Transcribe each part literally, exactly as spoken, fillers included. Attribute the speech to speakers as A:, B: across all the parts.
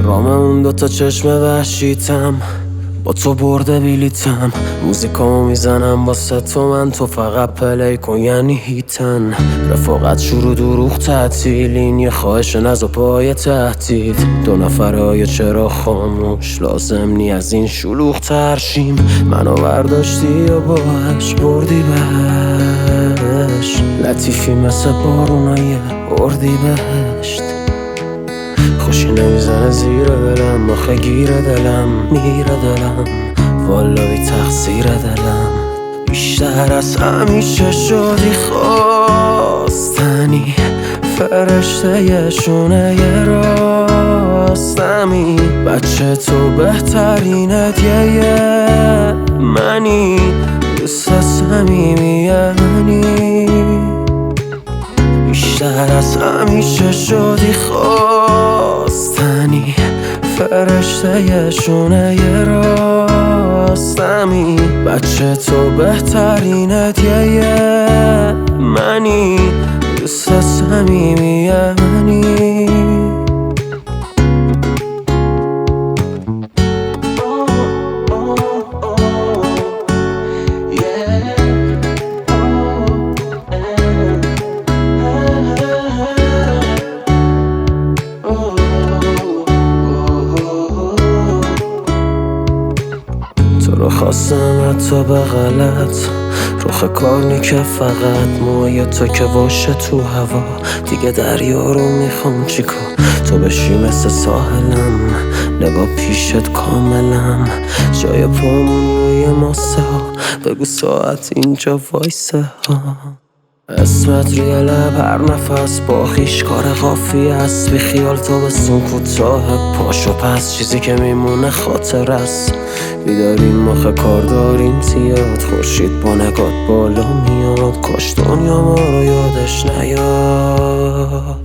A: رام اون دوتا چشم وحشیتم، با تو برده بیلیتم. موزیکامو میزنم واسه تو، من تو فقط پلی کن یعنی هیتن. رفاقت شروع دروغ تعطیلین، یه خواهش نزا پای تهدید. دو نفرهای چرا خاموش، لازم نی از این شلوغ ترشیم. منو برداشتی یا باش بردی بهش، لطیفی مثل بارونای اردی بهشت. خوشی نمیزنه زیر دلم، آخه گیر دلم میره دلم، والا بی تقصیر دلم. بیشتر از همیشه شدی خواستنی، فرشته یه شونه یه راستمی. بچه تو بهترینت یه منی، دوست صمیمی منی. بیشتر از همیشه شدی خواستنی، فرشته یه شونه یه راستمی. بچه تو بهترینت یه منی، دوست صمیمی منی. تو رو خواستم حتی به غلط، روخ کارنی که فقط موی تو که باشه تو هوا. دیگه دریا رو میخوام چیکار، تو بشی مثل ساحلم، نگاه پیشت کاملم. جای پامون روی ماسه ها، بگو ساعت اینجا وایسه ها. اسمت روی لب هر نفس با خیش کار قافی است. بی خیال تو بسون کوتاه، پاشو پس چیزی که میمونه خاطر است. بیداریم آخه کار داریم زیاد، خورشید با نگات بالا میاد. کاش دنیا ما رو یادش نیاد.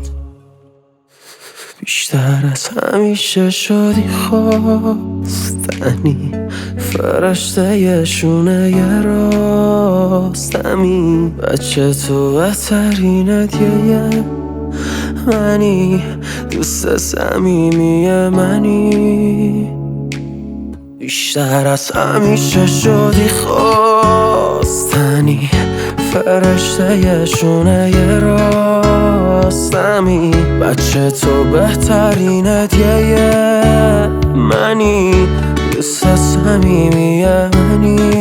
A: بیشتر از همیشه شدی خواستنی، فرشته یه شونه یه راستمی. بچه تو بهترینت یه منی، دوست صمیمی منی. بیشتر از همیشه شدی خواستنی، فرشته یه شونه یه راستمی. بچه تو بهترینت یه منی، دوست صمیمی منی.